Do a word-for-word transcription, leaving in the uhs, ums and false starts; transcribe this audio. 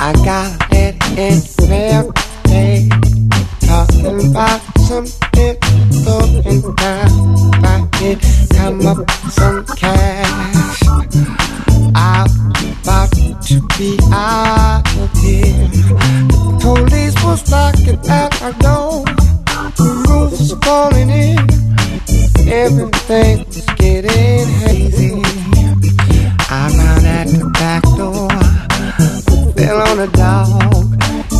I got it in there, they talking about something going down. I can come up with some cash. I'm about to be out of here. The police was knocking at our door. The roof was falling in. Everything was getting hazy. I ran at the back door, fell on a dog.